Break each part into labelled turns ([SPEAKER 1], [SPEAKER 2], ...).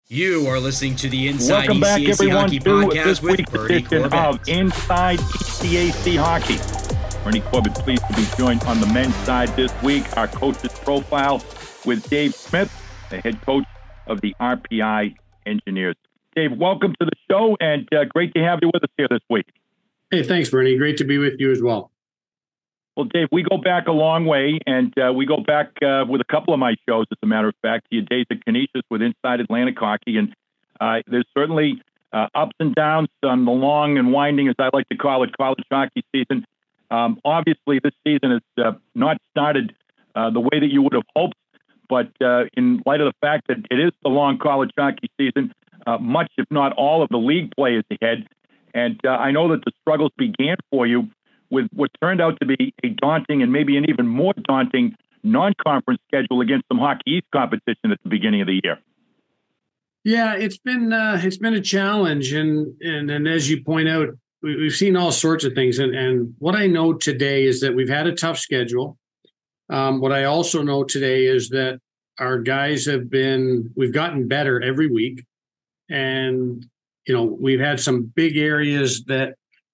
[SPEAKER 1] You are listening to the Inside
[SPEAKER 2] Welcome back,
[SPEAKER 1] ECAC
[SPEAKER 2] everyone,
[SPEAKER 1] Hockey
[SPEAKER 2] to
[SPEAKER 1] Podcast
[SPEAKER 2] this
[SPEAKER 1] with
[SPEAKER 2] week's
[SPEAKER 1] Bernie
[SPEAKER 2] edition
[SPEAKER 1] Corbett.
[SPEAKER 2] of Inside ECAC Hockey. Bernie Corbett pleased to be joined on the men's side this week. Our coach's profile with Dave Smith, the head coach of the RPI Engineers. Dave, welcome to the show, and great to have you with us here this week.
[SPEAKER 3] Hey, thanks, Bernie. Great to be with you as well.
[SPEAKER 2] Well, Dave, we go back a long way, and we go back with a couple of my shows, as a matter of fact, to your days at Canisius with Inside Atlantic Hockey. And there's certainly ups and downs on the long and winding, as I like to call it, college hockey season. Obviously, this season has not started the way that you would have hoped, but in light of the fact that it is the long college hockey season, much, if not all, of the league play is ahead. And I know that the struggles began for you with what turned out to be a daunting and maybe an even more daunting non-conference schedule against some Hockey East competition at the beginning of the year.
[SPEAKER 3] Yeah, it's been a challenge, and as you point out, we've seen all sorts of things. And what I know today is that we've had a tough schedule. What I also know today is that our guys we've gotten better every week, and we've had some big areas that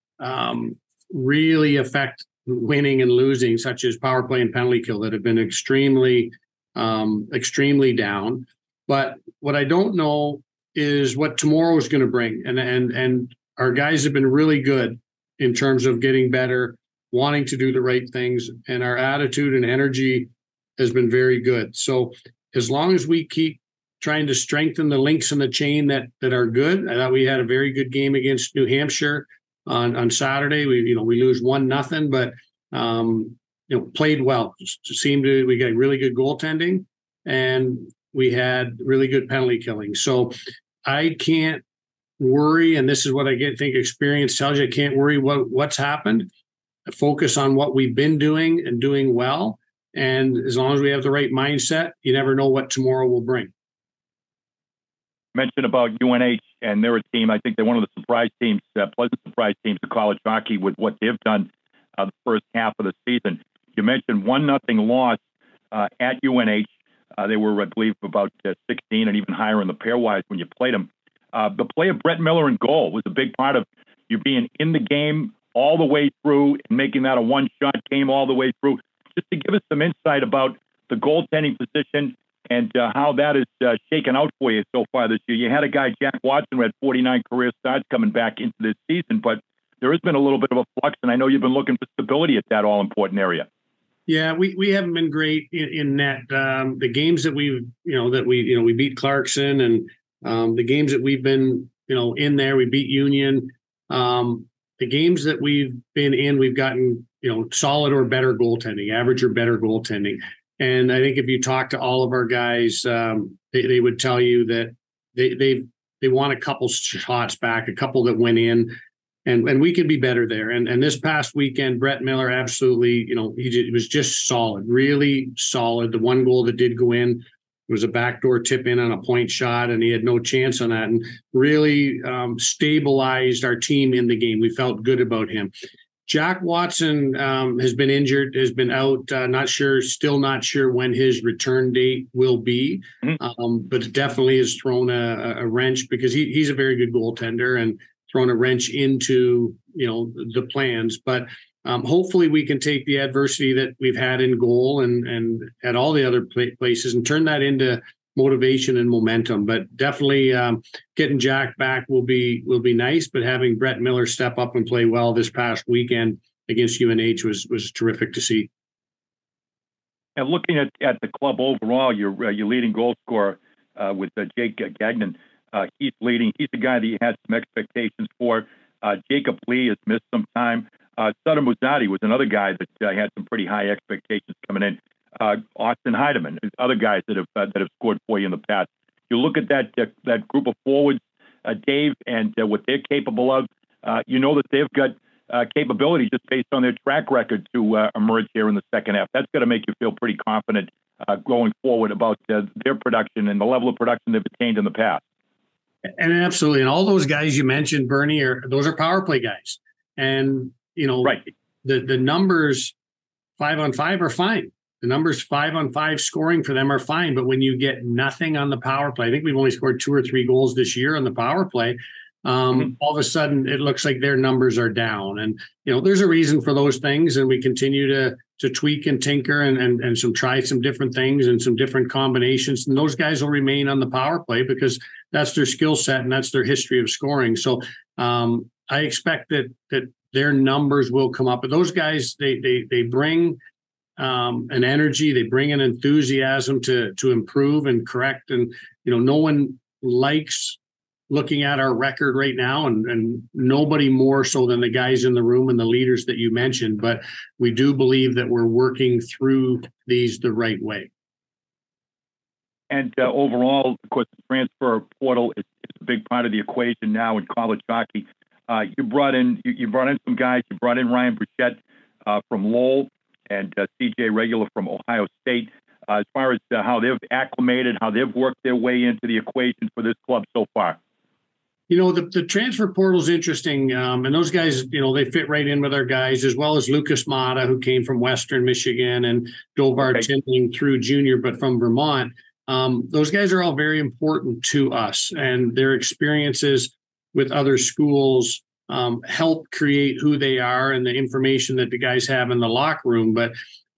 [SPEAKER 3] really affect winning and losing, such as power play and penalty kill, that have been extremely down. But what I don't know is what tomorrow is going to bring. And our guys have been really good in terms of getting better, wanting to do the right things, and our attitude and energy has been very good. So as long as we keep trying to strengthen the links in the chain that are good, I thought we had a very good game against New Hampshire on Saturday. We lose 1-0, but played well. We got really good goaltending, and we had really good penalty killing. So I can't worry, and this is what I think experience tells you. I can't worry what's happened. I focus on what we've been doing and doing well, and as long as we have the right mindset, you never know what tomorrow will bring.
[SPEAKER 2] Mentioned about UNH, and they're a team. I think they're one of the surprise teams, pleasant surprise teams of college hockey with what they've done the first half of the season. You mentioned 1-0 loss at UNH. They were, I believe, about 16 and even higher in the pairwise when you played them. The play of Brett Miller in goal was a big part of you being in the game all the way through and making that a one-shot game all the way through. Just to give us some insight about the goaltending position and how that is shaken out for you so far this year. You had a guy, Jack Watson, who had 49 career starts coming back into this season, but there has been a little bit of a flux, and I know you've been looking for stability at that all-important area.
[SPEAKER 3] Yeah, we haven't been great in net. The games that we beat Clarkson, and the games that we've been in there, we beat Union. The games that we've been in, we've gotten solid or better goaltending, average or better goaltending. And I think if you talk to all of our guys, they would tell you that they want a couple shots back, a couple that went in, and we could be better there. And this past weekend, Brett Miller absolutely, he was just solid, really solid. The one goal that did go in was a backdoor tip in on a point shot, and he had no chance on that, and really stabilized our team in the game. We felt good about him. Jack Watson has been injured, has been out, still not sure when his return date will be, but it definitely has thrown a wrench, because he's a very good goaltender and thrown a wrench into, the plans. But hopefully we can take the adversity that we've had in goal and at all the other places and turn that into motivation and momentum. But definitely getting Jack back will be nice, but having Brett Miller step up and play well this past weekend against UNH was terrific to see.
[SPEAKER 2] And looking at the club overall, your leading goal scorer with Jake Gagnon, he's leading. He's the guy that you had some expectations for. Jacob Lee has missed some time. Sutter Muzzatti was another guy that had some pretty high expectations coming in. Austin Heidemann, other guys that have scored for you in the past. You look at that group of forwards, Dave, and what they're capable of. That they've got capability just based on their track record to emerge here in the second half. That's going to make you feel pretty confident going forward about their production and the level of production they've attained in the past.
[SPEAKER 3] And absolutely, and all those guys you mentioned, Bernie, those are power play guys, and right. The numbers 5-on-5 are fine. the numbers 5-on-5 scoring for them are fine, but when you get nothing on the power play, I think we've only scored 2 or 3 goals this year on the power play. All of a sudden it looks like their numbers are down, and there's a reason for those things, and we continue to tweak and tinker and try some different things and some different combinations, and those guys will remain on the power play because that's their skill set and that's their history of scoring. So I expect that their numbers will come up, but those guys they bring an energy, they bring an enthusiasm to improve and correct, and no one likes looking at our record right now, and nobody more so than the guys in the room and the leaders that you mentioned. But we do believe that we're working through these the right way.
[SPEAKER 2] And overall, of course, the transfer portal is a big part of the equation now in college hockey. You brought in some guys. You brought in Ryan Burchett from Lowell and CJ Regular from Ohio State. As far as how they've acclimated, how they've worked their way into the equation for this club so far.
[SPEAKER 3] The transfer portal is interesting, and those guys, they fit right in with our guys, as well as Lucas Mata, who came from Western Michigan, and Dovar Tindling through junior, but from Vermont. Those guys are all very important to us, and their experiences with other schools help create who they are and the information that the guys have in the locker room. But,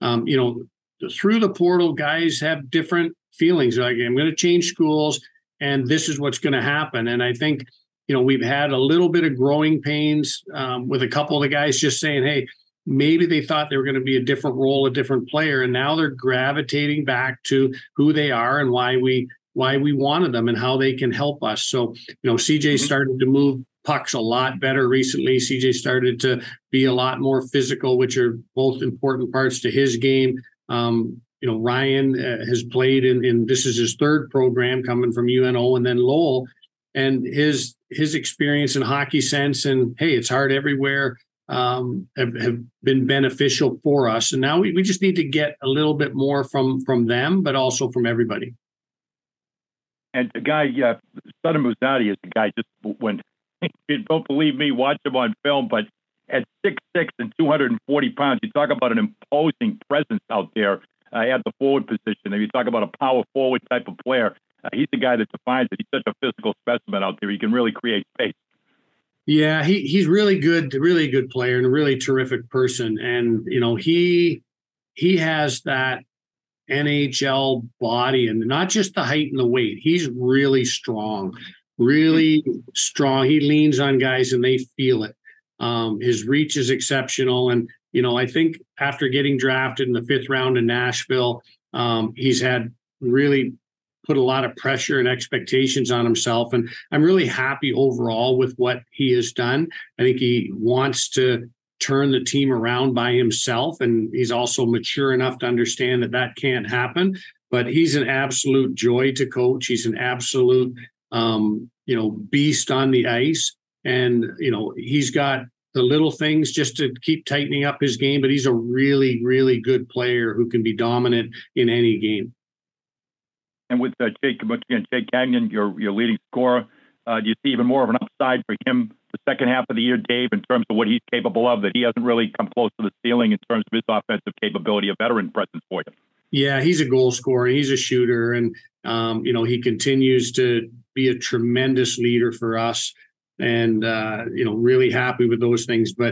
[SPEAKER 3] through the portal, guys have different feelings. Like, I'm going to change schools, and this is what's going to happen. And I think, we've had a little bit of growing pains with a couple of the guys just saying, hey, maybe they thought they were going to be a different role, a different player. And now they're gravitating back to who they are and why we wanted them and how they can help us. So, CJ started to move pucks a lot better recently. CJ started to be a lot more physical, which are both important parts to his game. Ryan has played in this is his 3rd program coming from UNO and then Lowell, and his experience in hockey sense and, hey, it's hard everywhere, have been beneficial for us. And now we just need to get a little bit more from them, but also from everybody.
[SPEAKER 2] And the guy, Sudden Muzzatti is the guy, just when you don't believe me, watch him on film, but at 6'6" and 240 pounds, you talk about an imposing presence out there at the forward position. And you talk about a power forward type of player. He's the guy that defines it. He's such a physical specimen out there. He can really create space.
[SPEAKER 3] Yeah, he's really good player and a really terrific person. And, he has that NHL body, and not just the height and the weight. He's really strong. He leans on guys and they feel it. His reach is exceptional. And, I think after getting drafted in the 5th round in Nashville, he's had really put a lot of pressure and expectations on himself. And I'm really happy overall with what he has done. I think he wants to turn the team around by himself. And he's also mature enough to understand that that can't happen. But he's an absolute joy to coach. He's an absolute, beast on the ice. And, he's got the little things just to keep tightening up his game. But he's a really, really good player who can be dominant in any game.
[SPEAKER 2] And with Jake Gagnon, your leading scorer, do you see even more of an upside for him the second half of the year, Dave, in terms of what he's capable of, that he hasn't really come close to the ceiling in terms of his offensive capability, a veteran presence for you?
[SPEAKER 3] Yeah, he's a goal scorer. He's a shooter. And, he continues to be a tremendous leader for us. And, really happy with those things. But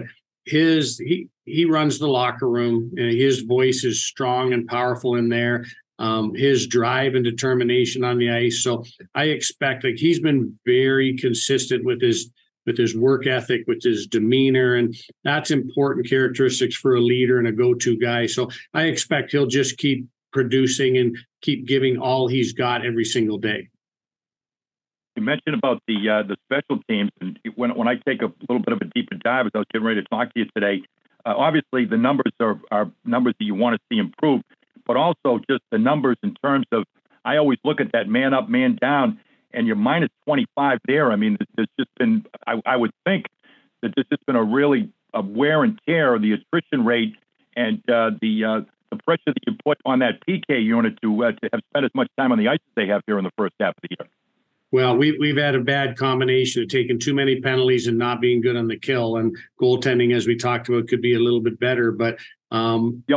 [SPEAKER 3] he runs the locker room, and his voice is strong and powerful in there. His drive and determination on the ice. So I expect, he's been very consistent with his work ethic, with his demeanor, and that's important characteristics for a leader and a go-to guy. So I expect he'll just keep producing and keep giving all he's got every single day.
[SPEAKER 2] You mentioned about the special teams, and when I take a little bit of a deeper dive, as I was getting ready to talk to you today, obviously the numbers are numbers that you want to see improve, but also just the numbers in terms of, I always look at that man up, man down, and you're minus 25 there. I mean, there's just been, I would think that there's just been a wear and tear of the attrition rate and the pressure that you put on that PK unit to have spent as much time on the ice as they have here in the first half of the year.
[SPEAKER 3] Well, we've had a bad combination of taking too many penalties and not being good on the kill, and goaltending, as we talked about, could be a little bit better. But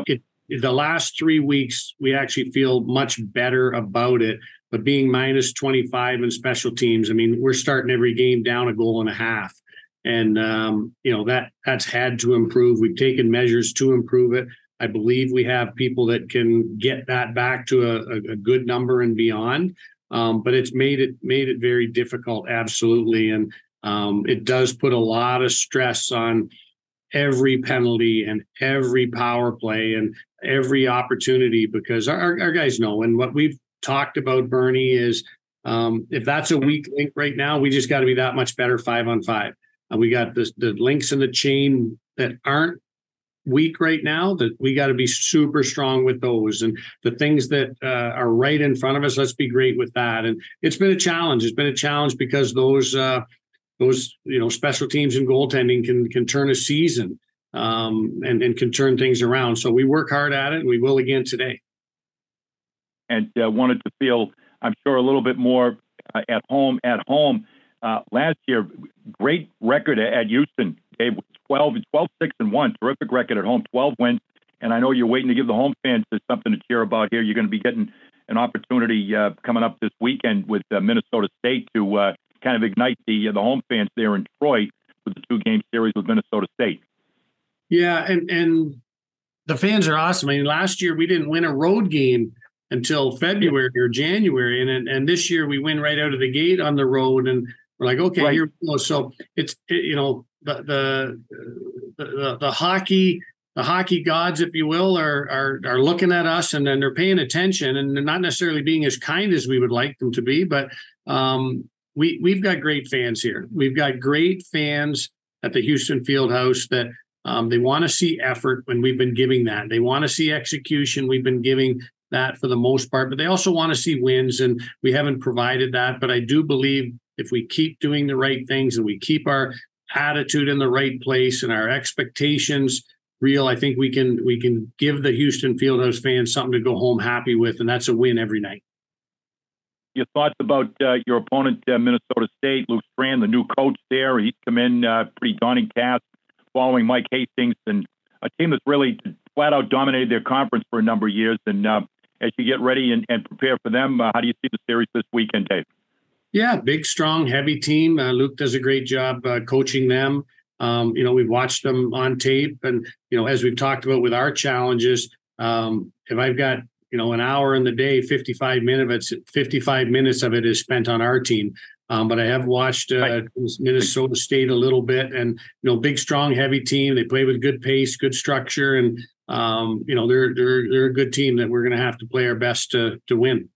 [SPEAKER 3] the last 3 weeks, we actually feel much better about it. But being minus 25 in special teams, I mean, we're starting every game down a goal and a half. And, that's had to improve. We've taken measures to improve it. I believe we have people that can get that back to a good number and beyond. But it's made it very difficult, absolutely. And it does put a lot of stress on every penalty and every power play and every opportunity, because our guys know. And what we've talked about, Bernie, is if that's a weak link right now, we just got to be that much better 5-on-5. We got the links in the chain that aren't weak right now, that we got to be super strong with those, and the things that are right in front of us, let's be great with that. And it's been a challenge. It's been a challenge because those special teams and goaltending can turn a season and can turn things around. So we work hard at it, and we will again today.
[SPEAKER 2] And wanted to feel, I'm sure, a little bit more at home. Last year, great record at Houston. Dave, 12-6-1, terrific record at home, 12 wins. And I know you're waiting to give the home fans something to cheer about here. You're going to be getting an opportunity coming up this weekend with Minnesota State to kind of ignite the home fans there in Troy with the 2-game series with Minnesota State.
[SPEAKER 3] Yeah, and the fans are awesome. I mean, last year we didn't win a road game until February or January, and this year we win right out of the gate on the road, and we're like, okay, right. Here we go. So it's the hockey gods, if you will, are looking at us, and then they're paying attention, and they're not necessarily being as kind as we would like them to be, but we've got great fans here. We've got great fans at the Houston Fieldhouse that they want to see effort, when we've been giving that. They want to see execution. We've been giving that for the most part, but they also want to see wins, and we haven't provided that. But I do believe if we keep doing the right things and we keep our attitude in the right place and our expectations real, I think we can give the Houston Fieldhouse fans something to go home happy with, and that's a win every night.
[SPEAKER 2] Your thoughts about your opponent, Minnesota State, Luke Strand, the new coach there? He's come in pretty daunting task following Mike Hastings, and a team that's really flat out dominated their conference for a number of years. And as you get ready and prepare for them, how do you see the series this weekend, Dave?
[SPEAKER 3] Yeah, big, strong, heavy team. Luke does a great job coaching them. We've watched them on tape, and as we've talked about with our challenges, if I've got an hour in the day, 55 minutes of it is spent on our team. But I have watched Minnesota State a little bit, and big, strong, heavy team. They play with good pace, good structure, and they're a good team that we're going to have to play our best to win.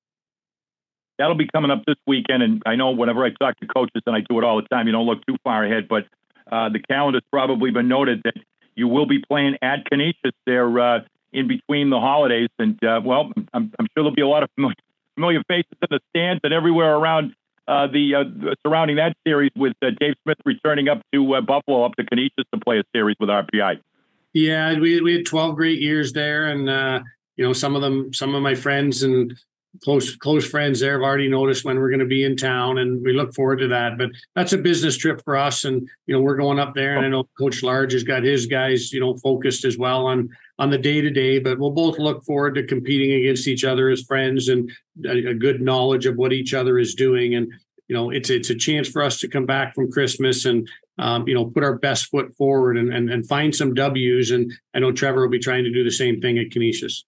[SPEAKER 2] That'll be coming up this weekend, and I know whenever I talk to coaches, and I do it all the time, you don't look too far ahead, but the calendar's probably been noted that you will be playing at Canisius there in between the holidays, and I'm sure there'll be a lot of familiar faces in the stands and everywhere around surrounding that series, with Dave Smith returning up to Buffalo, up to Canisius to play a series with RPI.
[SPEAKER 3] Yeah, we had 12 great years there, and some of my friends and close friends there have already noticed when we're going to be in town, and we look forward to that. But that's a business trip for us, and we're going up there, and I know Coach Large has got his guys focused as well on the day-to-day, but we'll both look forward to competing against each other as friends, and a good knowledge of what each other is doing. And it's a chance for us to come back from Christmas and put our best foot forward and find some W's, and I know Trevor will be trying to do the same thing at Canisius.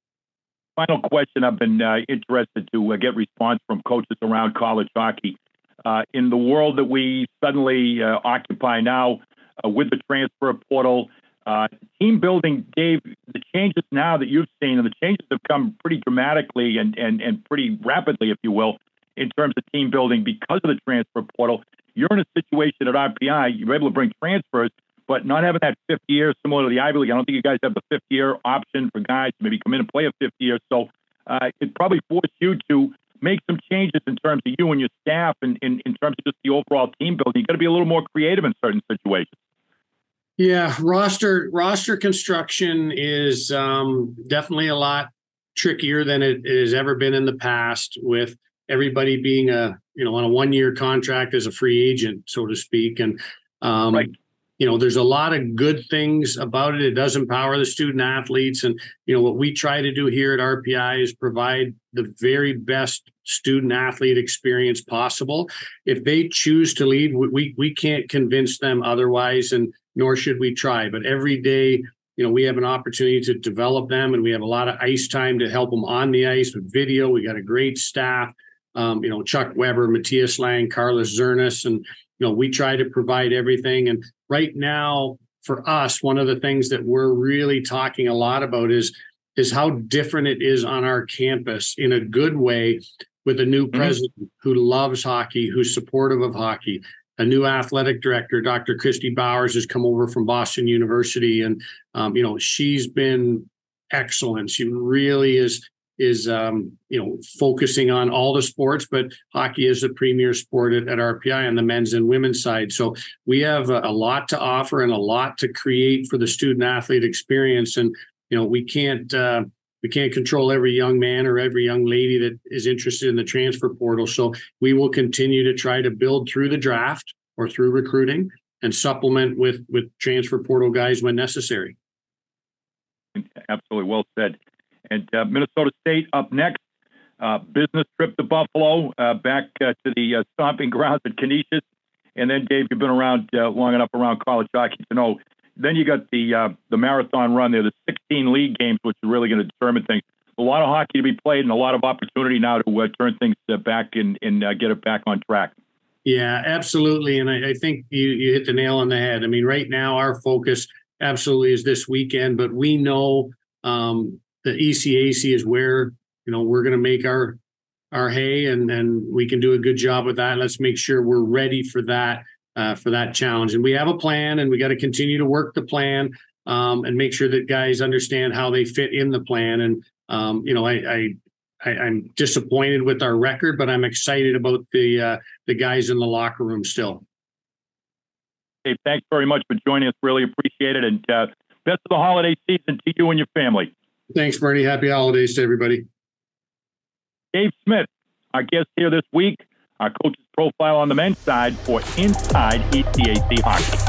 [SPEAKER 2] Final question. I've been interested to get response from coaches around college hockey. In the world that we suddenly occupy now with the transfer portal, team building, Dave, the changes now that you've seen, and the changes have come pretty dramatically and pretty rapidly, if you will, in terms of team building because of the transfer portal. You're in a situation at RPI, you're able to bring transfers, but not having that fifth year similar to the Ivy League. I don't think you guys have the fifth year option for guys to maybe come in and play a fifth year. So it probably forced you to make some changes in terms of you and your staff, and in terms of just the overall team building. You got to be a little more creative in certain situations.
[SPEAKER 3] Yeah, roster construction is definitely a lot trickier than it has ever been in the past, with everybody being on a 1-year contract as a free agent, so to speak. And
[SPEAKER 2] right.
[SPEAKER 3] there's a lot of good things about it. It does empower the student athletes. And, what we try to do here at RPI is provide the very best student athlete experience possible. If they choose to leave, we can't convince them otherwise, and nor should we try. But every day, we have an opportunity to develop them, and we have a lot of ice time to help them on the ice with video. We got a great staff, Chuck Weber, Matthias Lang, Carlos Zernis, and, we try to provide everything. And right now, for us, one of the things that we're really talking a lot about is how different it is on our campus in a good way, with a new president who loves hockey, who's supportive of hockey. A new athletic director, Dr. Christy Bowers, has come over from Boston University, and she's been excellent. She really is focusing on all the sports, but hockey is the premier sport at RPI on the men's and women's side. So we have a lot to offer and a lot to create for the student athlete experience. And we can't control every young man or every young lady that is interested in the transfer portal. So we will continue to try to build through the draft or through recruiting, and supplement with transfer portal guys when necessary.
[SPEAKER 2] Absolutely, well said. And Minnesota State up next. Business trip to Buffalo, back to the stomping grounds at Canisius. And then, Dave, you've been around long enough around college hockey to know. Then you got the marathon run there, the 16 league games, which is really going to determine things. A lot of hockey to be played, and a lot of opportunity now to turn things back and get it back on track.
[SPEAKER 3] Yeah, absolutely. And I think you hit the nail on the head. I mean, right now our focus absolutely is this weekend, but we know the ECAC is where, we're going to make our hay, and we can do a good job with that. Let's make sure we're ready for that challenge. And we have a plan, and we got to continue to work the plan, and make sure that guys understand how they fit in the plan. And, I'm disappointed with our record, but I'm excited about the guys in the locker room still.
[SPEAKER 2] Hey, thanks very much for joining us. Really appreciate it. And best of the holiday season to you and your family.
[SPEAKER 3] Thanks, Bernie. Happy holidays to everybody.
[SPEAKER 2] Dave Smith, our guest here this week, our coach's profile on the men's side for Inside ECAC Hockey.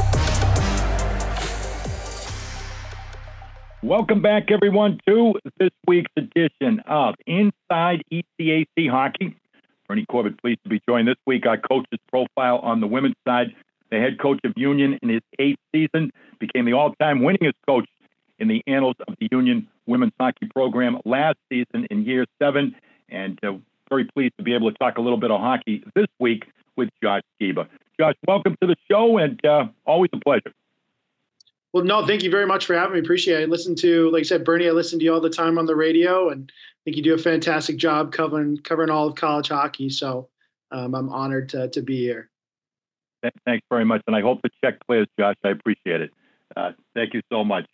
[SPEAKER 2] Welcome back, everyone, to this week's edition of Inside ECAC Hockey. Bernie Corbett, pleased to be joined this week. Our coach's profile on the women's side. The head coach of Union in his 8th season, became the all-time winningest coach in the annals of the Union women's hockey program last season in year 7. And very pleased to be able to talk a little bit of hockey this week with Josh Skiba. Josh, welcome to the show, and always a pleasure.
[SPEAKER 4] Well, no, thank you very much for having me. Appreciate it. I listen to, like I said, Bernie, I listen to you all the time on the radio, and I think you do a fantastic job covering all of college hockey. So I'm honored to be here.
[SPEAKER 2] Thanks very much. And I hope the check clears, Josh. I appreciate it. Thank you so much.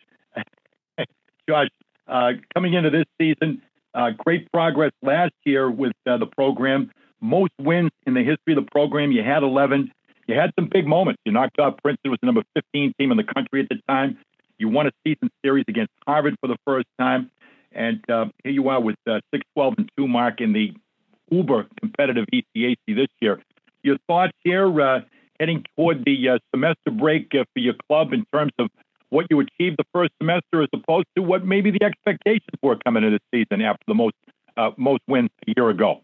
[SPEAKER 2] Josh, coming into this season, great progress last year with the program. Most wins in the history of the program. You had 11. You had some big moments. You knocked out Princeton, was the number 15 team in the country at the time. You won a season series against Harvard for the first time. And here you are with 6-12-2 mark in the uber competitive ECAC this year. Your thoughts here heading toward the semester break for your club in terms of what you achieved the first semester as opposed to what maybe the expectations were coming into this season after the most wins a year ago?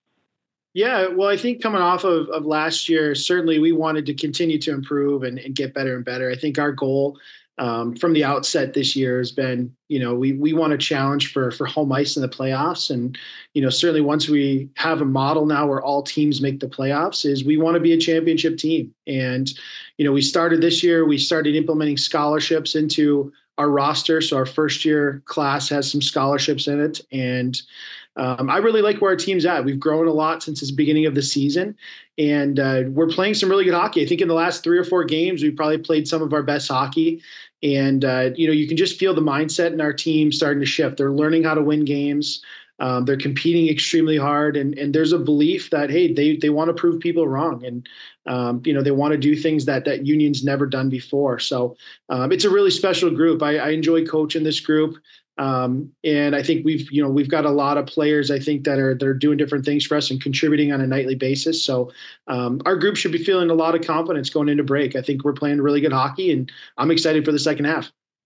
[SPEAKER 4] Yeah, well, I think coming off of last year, certainly we wanted to continue to improve and get better and better. I think our goal from the outset this year has been, we want to challenge for home ice in the playoffs. And, certainly once we have a model now where all teams make the playoffs, is we want to be a championship team. And, we started this year, we started implementing scholarships into our roster. So our first year class has some scholarships in it. And I really like where our team's at. We've grown a lot since the beginning of the season, and we're playing some really good hockey. I think in the last 3 or 4 games, we've probably played some of our best hockey. And, you can just feel the mindset in our team starting to shift. They're learning how to win games. They're competing extremely hard. And there's a belief that, hey, they want to prove people wrong. And, they want to do things that Union's never done before. So it's a really special group. I enjoy coaching this group. And I think we've got a lot of players, I think, that are doing different things for us and contributing on a nightly basis. So our group should be feeling a lot of confidence going into break. I think we're playing really good hockey, and I'm excited for the second half.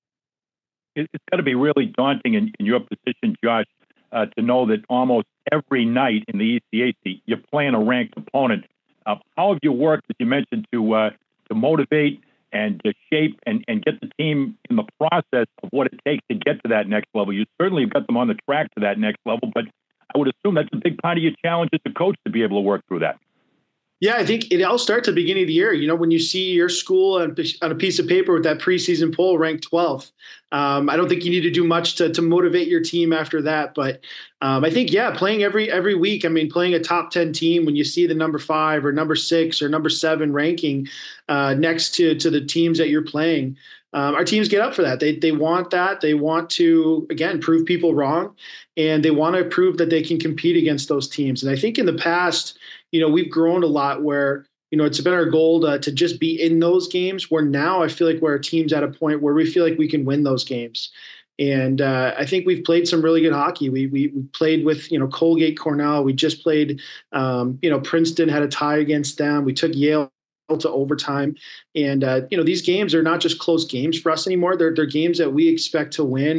[SPEAKER 2] It's got to be really daunting in your position, Josh, to know that almost every night in the ECAC you're playing a ranked opponent. How have you worked, as you mentioned, to motivate and to shape and get the team in the process of what it takes to get to that next level? You certainly have got them on the track to that next level, but I would assume that's a big part of your challenge as a coach to be able to work through that.
[SPEAKER 4] Yeah, I think it all starts at the beginning of the year. You know, when you see your school on a piece of paper with that preseason poll ranked 12th, I don't think you need to do much to motivate your team after that. But I think, playing every week. I mean, playing a top 10 team when you see the number 5 or number 6 or number 7 ranking next to the teams that you're playing. Our teams get up for that. They want that. They want to, again, prove people wrong, and they want to prove that they can compete against those teams. And I think in the past, we've grown a lot where, it's been our goal to just be in those games, where now I feel like our team's at a point where we feel like we can win those games. And I think we've played some really good hockey. We played with, Colgate, Cornell. We just played, Princeton had a tie against them. We took Yale to overtime. And, these games are not just close games for us anymore. They're games that we expect to win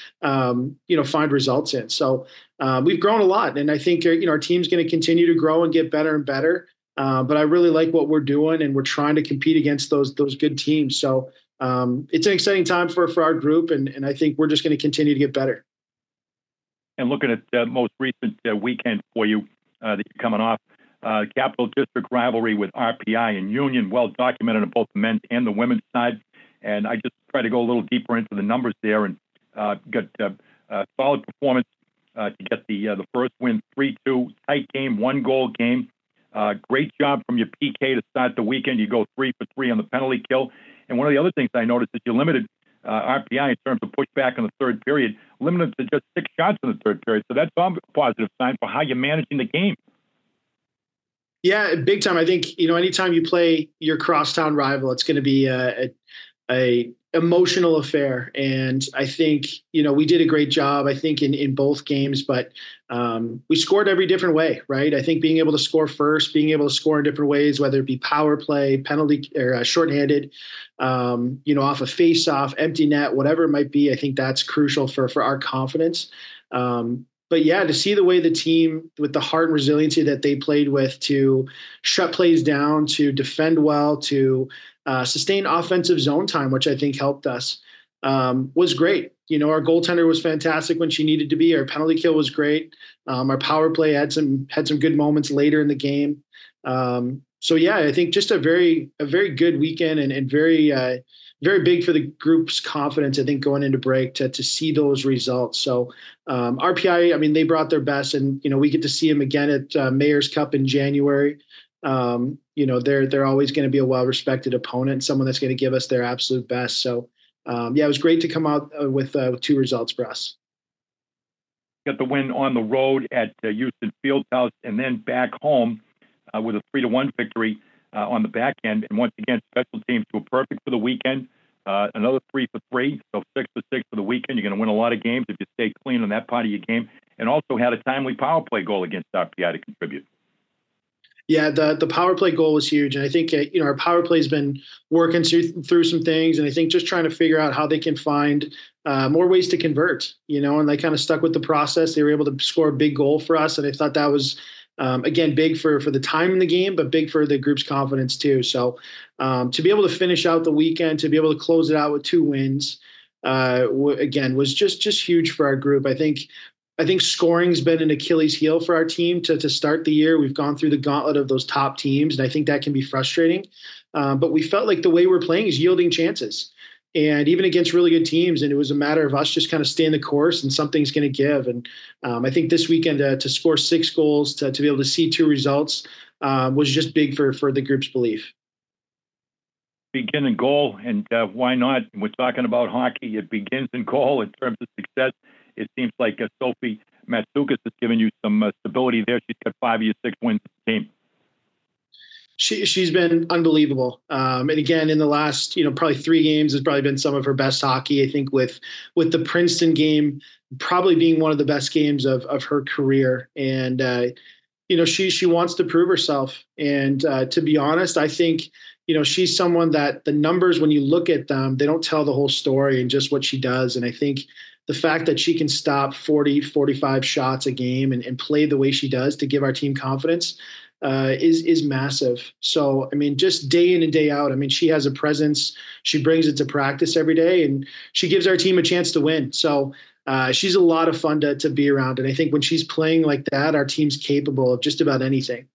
[SPEAKER 4] and, find results in. So we've grown a lot. And I think, our team's going to continue to grow and get better and better. But I really like what we're doing, and we're trying to compete against those good teams. So it's an exciting time for our group. And I think we're just going to continue to get better.
[SPEAKER 2] And looking at the most recent weekend for you that you're coming off, Capital District rivalry with RPI and Union, well documented on both the men's and the women's side. And I just try to go a little deeper into the numbers there, and got a solid performance to get the first win, 3-2, tight game, 1-goal game. Great job from your PK to start the weekend. You go 3 for 3 on the penalty kill. And one of the other things I noticed is you limited RPI in terms of pushback in the third period, limited to just 6 shots in the third period. So that's a positive sign for how you're managing the game.
[SPEAKER 4] Yeah, big time. I think, anytime you play your crosstown rival, it's going to be a emotional affair. And I think, we did a great job, I think, in both games, but we scored every different way, right? I think being able to score first, being able to score in different ways, whether it be power play, penalty, or shorthanded, off a face-off, empty net, whatever it might be, I think that's crucial for our confidence. But yeah, to see the way the team, with the heart and resiliency that they played with, to shut plays down, to defend well, to sustain offensive zone time, which I think helped us, was great. Our goaltender was fantastic when she needed to be. Our penalty kill was great. Our power play had some good moments later in the game. So yeah, I think just a very good weekend, and very big for the group's confidence, I think, going into break to see those results. So RPI, I mean, they brought their best, and, we get to see them again at Mayor's Cup in January. They're always going to be a well-respected opponent, someone that's going to give us their absolute best. So it was great to come out with 2 results for us.
[SPEAKER 2] Got the win on the road at Houston Fieldhouse, and then back home with a 3-1 victory on the back end. And once again, special teams were perfect for the weekend. Another 3 for 3, so 6 for 6 for the weekend. You're going to win a lot of games if you stay clean on that part of your game. And also had a timely power play goal against RPI to contribute.
[SPEAKER 4] Yeah, the power play goal was huge. And I think, our power play has been working through some things. And I think just trying to figure out how they can find more ways to convert, and they kind of stuck with the process. They were able to score a big goal for us. And I thought that was, again, big for the time in the game, but big for the group's confidence too. So to be able to finish out the weekend, to be able to close it out with 2 wins, again, was just huge for our group. I think scoring's been an Achilles heel for our team to start the year. We've gone through the gauntlet of those top teams, and I think that can be frustrating. But we felt like the way we're playing is yielding chances, and even against really good teams. And it was a matter of us just kind of staying the course, and something's going to give. And I think this weekend to score 6 goals, to be able to see 2 results was just big for the group's belief.
[SPEAKER 2] Begin in goal, and why not? We're talking about hockey. It begins in goal in terms of success. It seems like Sophie Matsoukas has given you some stability there. She's got 5 of your 6 wins as a team.
[SPEAKER 4] She's been unbelievable. And again, in the last, probably 3 games has probably been some of her best hockey. I think with the Princeton game probably being one of the best games of her career. And, she wants to prove herself. And to be honest, I think, she's someone that the numbers, when you look at them, they don't tell the whole story and just what she does. And I think the fact that she can stop 40, 45 shots a game and play the way she does to give our team confidence is massive. So, just day in and day out, she has a presence. She brings it to practice every day, and she gives our team a chance to win. So she's a lot of fun to be around. And I think when she's playing like that, our team's capable of just about anything.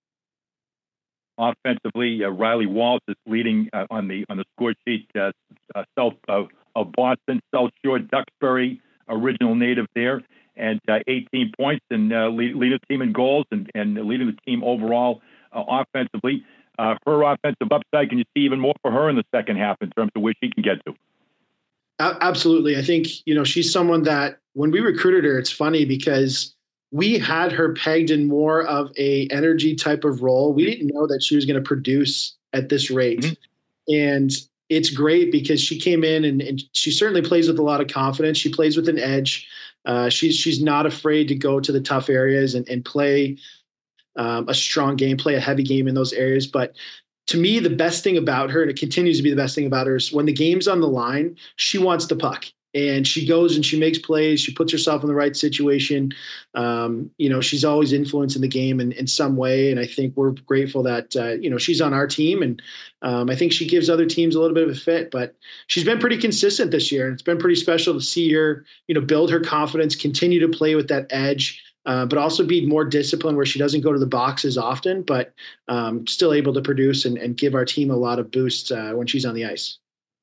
[SPEAKER 2] Offensively, Riley Walsh is leading on the score sheet. South of Boston, South Shore, Duxbury, original native there, and 18 points, and leading the team in goals and leading the team overall offensively. Her offensive upside, can you see even more for her in the second half in terms of where she can get to?
[SPEAKER 4] Absolutely. I think, she's someone that when we recruited her, it's funny because we had her pegged in more of a energy type of role. We didn't know that she was going to produce at this rate. Mm-hmm. And it's great because she came in and she certainly plays with a lot of confidence. She plays with an edge. She's not afraid to go to the tough areas and play a strong game, play a heavy game in those areas. But to me, the best thing about her, and it continues to be the best thing about her, is when the game's on the line, she wants the puck. And she goes and she makes plays. She puts herself in the right situation. She's always influencing the game in some way. And I think we're grateful that, she's on our team. And I think she gives other teams a little bit of a fit. But she's been pretty consistent this year. And it's been pretty special to see her, build her confidence, continue to play with that edge, but also be more disciplined where she doesn't go to the box as often, but still able to produce and give our team a lot of boost when she's on the ice.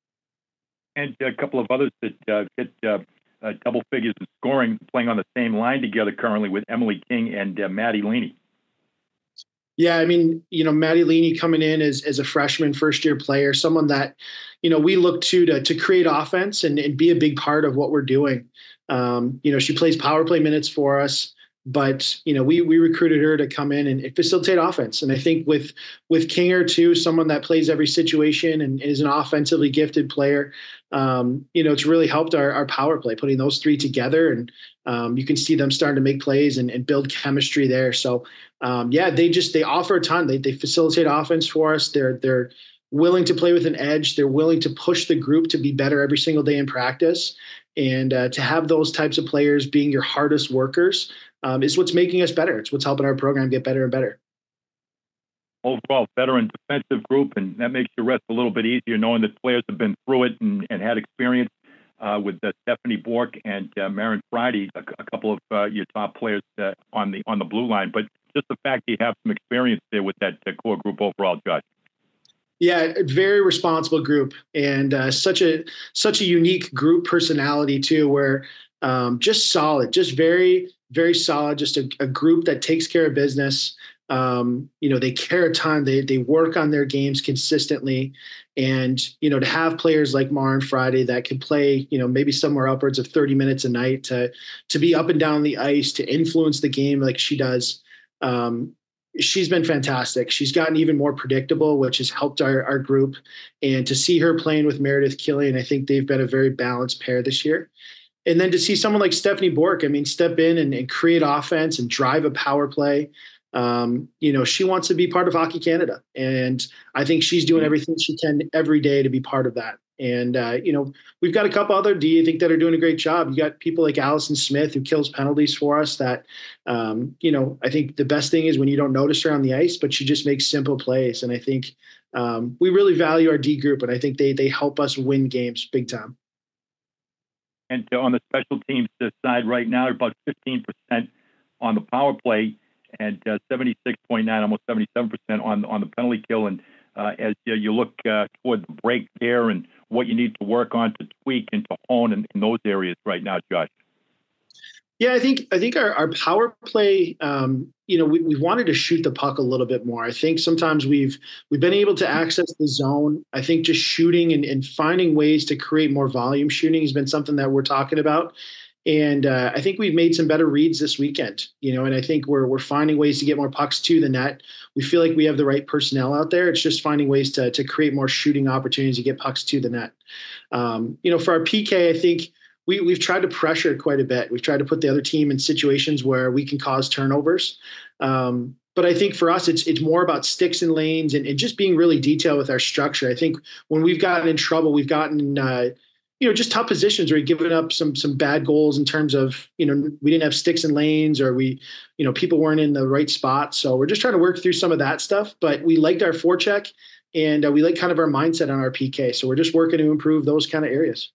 [SPEAKER 2] And a couple of others that hit double figures in scoring, playing on the same line together currently with Emily King and Maddie Leaney.
[SPEAKER 4] Yeah, Maddie Leaney coming in as a freshman, first-year player, someone that, we look to create offense and be a big part of what we're doing. She plays power play minutes for us. But, we recruited her to come in and facilitate offense. And I think with Kinger too, someone that plays every situation and is an offensively gifted player, it's really helped our power play, putting those 3 together. And you can see them starting to make plays and build chemistry there. So, they offer a ton. They facilitate offense for us. They're willing to play with an edge. They're willing to push the group to be better every single day in practice. And to have those types of players being your hardest workers is what's making us better. It's what's helping our program get better and better.
[SPEAKER 2] Overall, veteran defensive group, and that makes your rest a little bit easier knowing that players have been through it and had experience with Stephanie Bork and Marin Friday, a couple of your top players on the blue line. But just the fact that you have some experience there with that core group overall, Josh.
[SPEAKER 4] Yeah, a very responsible group, and such a unique group personality too, where just solid, just very, very solid, just a group that takes care of business. They care a ton. They work on their games consistently. And, to have players like Marin Friday that can play, maybe somewhere upwards of 30 minutes a night to be up and down the ice, to influence the game like she does. She's been fantastic. She's gotten even more predictable, which has helped our group. And to see her playing with Meredith Killian, I think they've been a very balanced pair this year. And then to see someone like Stephanie Bork, step in and create offense and drive a power play. She wants to be part of Hockey Canada. And I think she's doing everything she can every day to be part of that. And, we've got a couple other D, I think, that are doing a great job. You got people like Allison Smith, who kills penalties for us that, I think the best thing is when you don't notice her on the ice, but she just makes simple plays. And I think we really value our D group, and I think they help us win games big time.
[SPEAKER 2] And on the special teams side right now, about 15% on the power play and 76.9, almost 77% on the penalty kill. And as you look toward the break there and what you need to work on to tweak and to hone in those areas right now, Josh.
[SPEAKER 4] Yeah, I think our power play, we've wanted to shoot the puck a little bit more. I think sometimes we've been able to access the zone. I think just shooting and finding ways to create more volume shooting has been something that we're talking about. And I think we've made some better reads this weekend, and I think we're finding ways to get more pucks to the net. We feel like we have the right personnel out there. It's just finding ways to create more shooting opportunities to get pucks to the net. For our PK, I think we've tried to pressure it quite a bit. We've tried to put the other team in situations where we can cause turnovers. But I think for us, it's more about sticks and lanes and just being really detailed with our structure. I think when we've gotten in trouble, we've gotten just tough positions where we've given up some bad goals in terms of, we didn't have sticks and lanes, or people weren't in the right spot. So we're just trying to work through some of that stuff, but we liked our forecheck, and we like kind of our mindset on our PK. So we're just working to improve those kind of areas.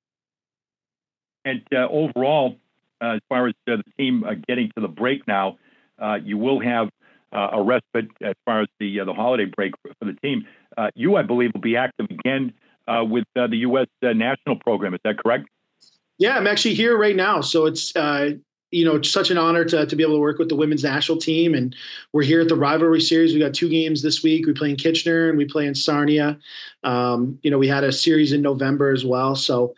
[SPEAKER 2] And overall, as far as the team getting to the break now, you will have a respite as far as the holiday break for the team. You, I believe, will be active again with the U.S. national program. Is that correct?
[SPEAKER 4] Yeah, I'm actually here right now. So it's, such an honor to be able to work with the women's national team. And we're here at the rivalry series. We got 2 games this week. We play in Kitchener and we play in Sarnia. We had a series in November as well. So,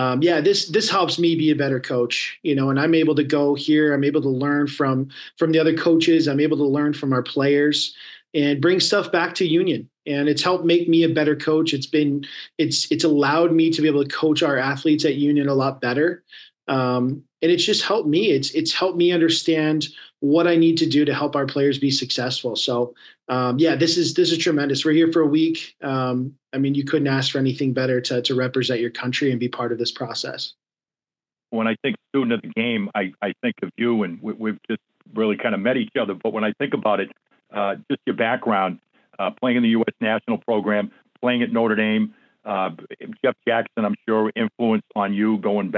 [SPEAKER 4] this helps me be a better coach, and I'm able to go here. I'm able to learn from the other coaches. I'm able to learn from our players and bring stuff back to Union. And it's helped make me a better coach. It's allowed me to be able to coach our athletes at Union a lot better. And it's just helped me. It's helped me understand what I need to do to help our players be successful. So, this is tremendous. We're here for a week. You couldn't ask for anything better to represent your country and be part of this process.
[SPEAKER 2] When I think student of the game, I think of you, and we've just really kind of met each other. But when I think about it, just your background, playing in the U.S. national program, playing at Notre Dame, Jeff Jackson, I'm sure, influence on you going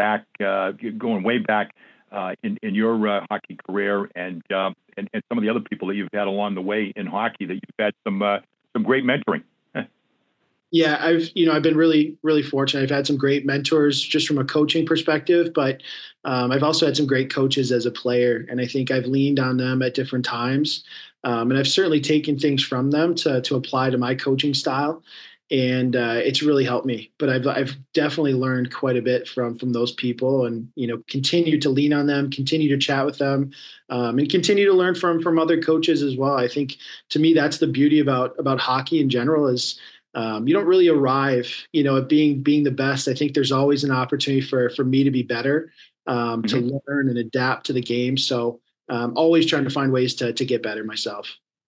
[SPEAKER 2] way back in your hockey career, and some of the other people that you've had along the way in hockey, that you've had some great mentoring.
[SPEAKER 4] Yeah, I've been really, really fortunate. I've had some great mentors just from a coaching perspective, but I've also had some great coaches as a player, and I think I've leaned on them at different times. And I've certainly taken things from them to apply to my coaching style. And it's really helped me. But I've definitely learned quite a bit from those people, and continue to lean on them, continue to chat with them, and continue to learn from other coaches as well. I think, to me, that's the beauty about hockey in general is you don't really arrive, at being the best. I think there's always an opportunity for me to be better, to learn and adapt to the game. So always trying to find ways to get better myself.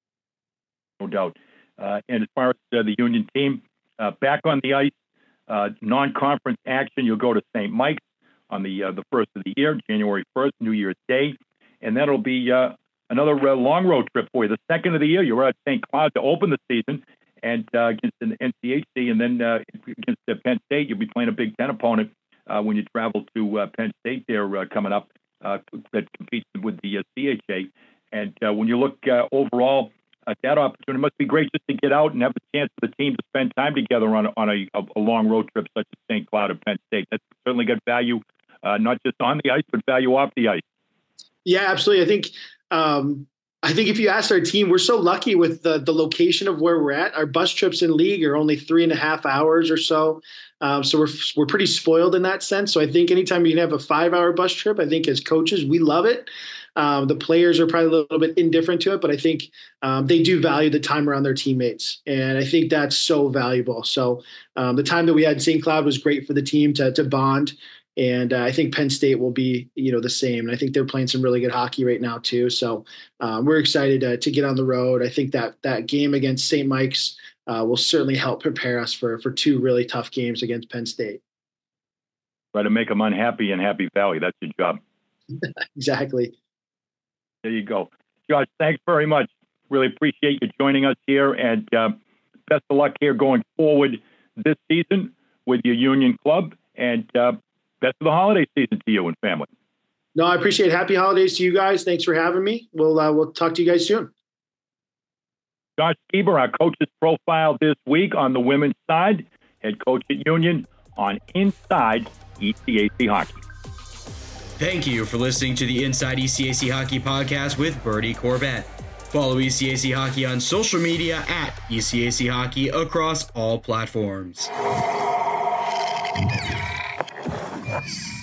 [SPEAKER 2] No doubt. And as far as the Union team, back on the ice, non-conference action, you'll go to St. Mike's on the first of the year, January 1st, New Year's Day. And that'll be another long road trip for you. The second of the year, you're at St. Cloud to open the season, and against an NCHC, and then against Penn State, you'll be playing a Big Ten opponent when you travel to Penn State there coming up that competes with the CHA. And when you look overall at that opportunity, it must be great just to get out and have a chance for the team to spend time together on a long road trip such as St. Cloud and Penn State. That's certainly got value, not just on the ice, but value off the ice.
[SPEAKER 4] Yeah, absolutely. I think if you ask our team, we're so lucky with the location of where we're at. Our bus trips in league are only 3.5 hours or so. So we're pretty spoiled in that sense. So I think anytime you can have a 5-hour bus trip, I think as coaches, we love it. The players are probably a little bit indifferent to it, but I think they do value the time around their teammates. And I think that's so valuable. So the time that we had in St. Cloud was great for the team to bond. And I think Penn State will be, the same. And I think they're playing some really good hockey right now too. So we're excited to get on the road. I think that game against St. Mike's will certainly help prepare us for 2 really tough games against Penn State.
[SPEAKER 2] Try to make them unhappy in Happy Valley. That's your job.
[SPEAKER 4] Exactly.
[SPEAKER 2] There you go. Josh, thanks very much. Really appreciate you joining us here, and best of luck here going forward this season with your Union club, and best of the holiday season to you and family.
[SPEAKER 4] No, I appreciate it. Happy holidays to you guys. Thanks for having me. We'll talk to you guys soon.
[SPEAKER 2] Josh Keeber, our coach's profile this week on the women's side, head coach at Union on Inside ECAC Hockey.
[SPEAKER 1] Thank you for listening to the Inside ECAC Hockey podcast with Bertie Corbett. Follow ECAC Hockey on social media at ECAC Hockey across all platforms.